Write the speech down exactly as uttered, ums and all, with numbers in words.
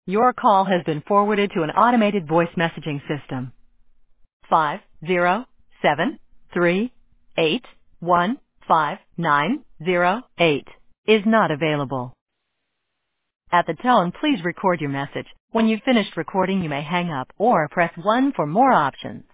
Your call has been forwarded to an automated voice messaging system. Five zero seven three eight one five nine zero eight is not available. At the tone, please record your message. When you've finished recording, you may hang up or press one for more options.